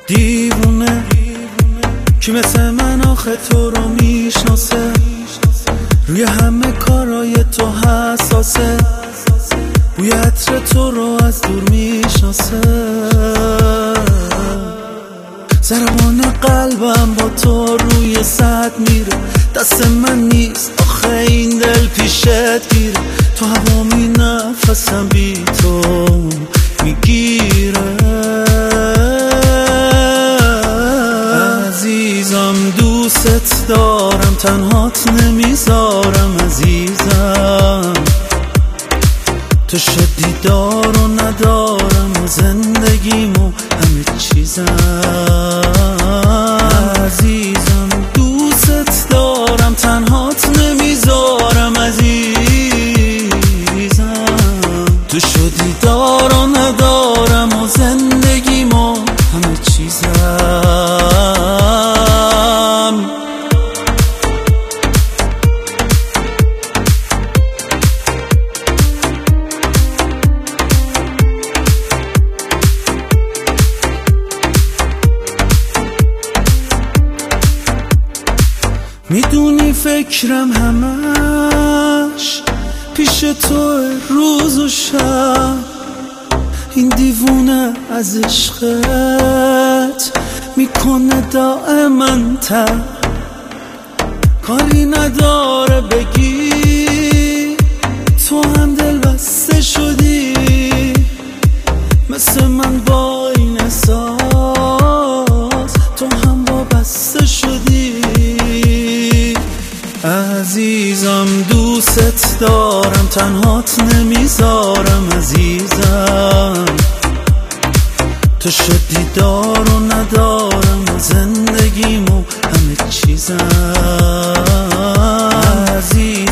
دیوونه کی مثل من آخه تو رو میشناسه، روی همه کارای تو حساسه، بوی عطر تو رو از دور میشناسه. ضربان قلبم با تو روی صد میره، دست من نیست آخه این دل پیشت گیره. تو هوامی نفسم بی تو میگیره. عزیزم دوست دارم، تنهات نمیذارم عزیزم. تو شد دیدار و ندارم و زندگیمو همه چیزم. عزیزم دوست دارم، تنهات نمیذارم عزیزم. تو شد دیدار و ندارم و زندگیمو همه چیزم. میدونی فکرم همش پیش تو روز و شب، این دیوونه از عشقت میکنه دائما تب. کاری نداره بگی تو هم دل بسته شدی، مثل من با این احساس تو هم وابسته شدی. عزیزم دوست دارم، تنهات نمیذارم عزیزم. تو شد دیدار و ندارم و زندگیمو همه چیزم. عزیزم